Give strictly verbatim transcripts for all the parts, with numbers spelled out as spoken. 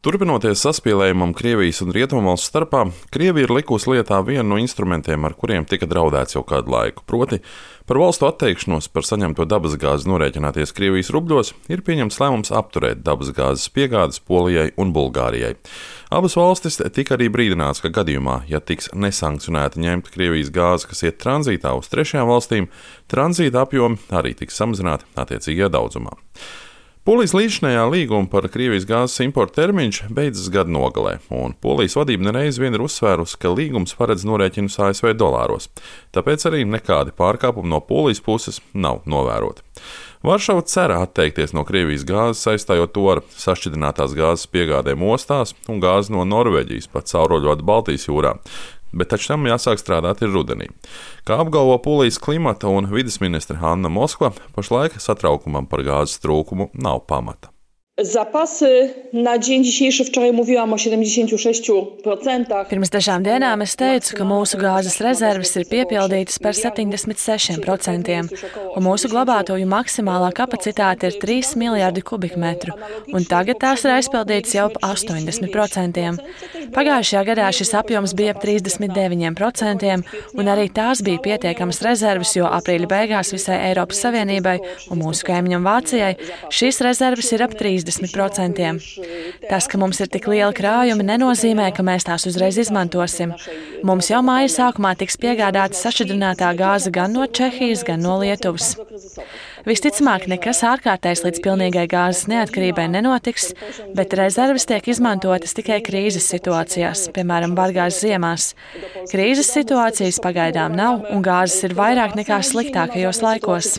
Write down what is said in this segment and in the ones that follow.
Turpinoties saspīlējumam Krievijas un Rietumvalstu starpā, Krievija ir likusi lietā vienu no instrumentiem, ar kuriem tika draudēts jau kādu laiku. Proti, par valstu atteikšanos par saņemto dabasgāzi norēķināties Krievijas rubļos, ir pieņemts lēmums apturēt dabasgāzes piegādes Polijai un Bulgārijai. Abas valstis tika arī brīdināts, ka gadījumā, ja tiks nesankcionēta ņemta Krievijas gāze, kas iet tranzītā uz trešajām valstīm, tranzīta apjomi arī tiks samazināti attiecīgajā daudzumā. Polijas līdzinājā līguma par Krievijas gāzes importa termiņš beidzas gada nogalē, un Polijas vadība nereiz vien ir uzsvērusi, ka līgums paredz norēķinus A S V dolāros, tāpēc arī nekādi pārkāpumi no Polijas puses nav novēroti. Varšava cer atteikties no Krievijas gāzes, saistājot to ar sašķidrinātās gāzes piegādēm ostās un gāzi no Norvēģijas pa cauruļvadu Baltijas jūrā, bet taču tam jāsāk strādāt ir rudenī. Kā apgalvo Polijas klimata un vides ministre Anna Moskva, pašlaik satraukumam par gāzes trūkumu nav pamata. Zapasy na dzień dzisiejszy, wczoraj mówiłam o siedemdziesięciu sześciu procentach. Pirms dažām dienām es teicu, ka mūsu gāzes rezerves ir piepildītas par septiņdesmit sešiem procentiem, un mūsu glabātuju maksimālā kapacitāte ir trīs miljardi kubikmetru, un tagad tās ir aizpildītas jau pa astoņdesmit procentiem. Pagājušajā gadā šis apjoms bija ap trīsdesmit deviņiem procentiem, un arī tās bija pietiekamas rezerves, jo aprīļa beigās visai Eiropas Savienībai un mūsu kaimiņam Vācijai šīs rezerves ir ap trīsdesmit procentiem. Tas, ka mums ir tik liela krājumi, nenozīmē, ka mēs tās uzreiz izmantosim. Mums jau māja sākumā tiks piegādāta sašķidrinātā gāze gan no Čehijas, gan no Lietuvas. Visticamāk, nekas ārkārtējs līdz pilnīgai gāzes neatkarībai nenotiks, bet rezerves tiek izmantotas tikai krīzes situācijās, piemēram, bargās ziemās. Krīzes situācijas pagaidām nav, un gāzes ir vairāk nekā sliktākajos laikos.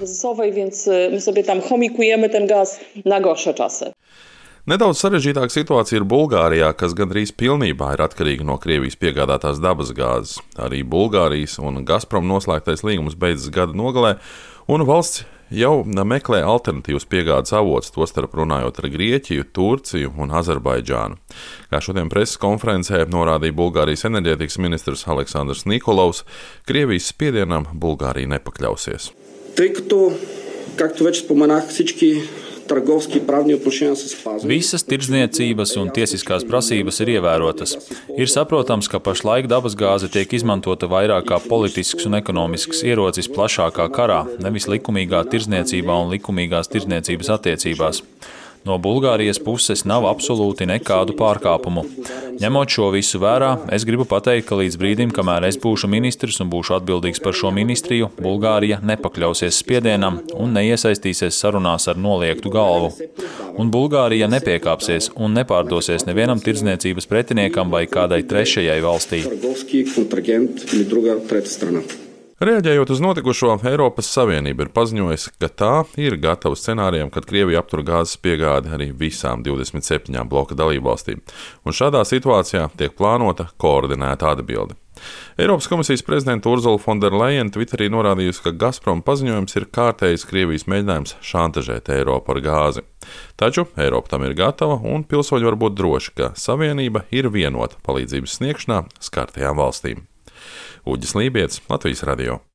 Nedaudz sarežģītāka situācija ir Bulgārijā, kas gandrīz pilnībā ir atkarīga no Krievijas piegādātās dabasgāzes. Arī Bulgārijas un Gazprom noslēgtais līgums beidzas gada nogalē, un valsts jau meklē alternatīvas piegādes avotus, tostarp runājot ar Grieķiju, Turciju un Azerbaidžānu. Kā šodien preses konferencē norādīja Bulgārijas enerģētikas ministrs Aleksandrs Nikolovs, Krievijas spiedienam Bulgārija nepakļausies. Visas tirdzniecības un tiesiskās prasības ir ievērotas. Ir saprotams, ka pašlaik dabasgāze tiek izmantota vairāk kā politisks un ekonomisks ierocis plašākā karā, nevis likumīgā tirdzniecībā un likumīgās tirdzniecības attiecībās. No Bulgārijas puses nav absolūti nekādu pārkāpumu. Ņemot šo visu vērā, es gribu pateikt, ka līdz brīdim, kamēr es būšu ministrs un būšu atbildīgs par šo ministriju, Bulgārija nepakļausies spiedienam un neiesaistīsies sarunās ar noliektu galvu. Un Bulgārija nepiekāpsies un nepārdosies nevienam tirdzniecības pretiniekam vai kādai trešajai valstī. Reaģējot uz notikušo, Eiropas Savienība ir paziņojusi, ka tā ir gatava scenārijam, kad Krievija aptur gāzes piegādi arī visām divdesmit septiņām bloka dalībvalstīm, un šādā situācijā tiek plānota koordinēta atbilde. Eiropas komisijas prezidenta Urzula von der Leyen Twitterī norādījusi, ka Gazprom paziņojums ir kārtējs Krievijas mēģinājums šantažēt Eiropu ar gāzi. Taču Eiropa tam ir gatava, un pilsoņi var būt droši, ka Savienība ir vienota palīdzības sniegšanā skartajām valstīm. Uģis Lībietis, Latvijas radio.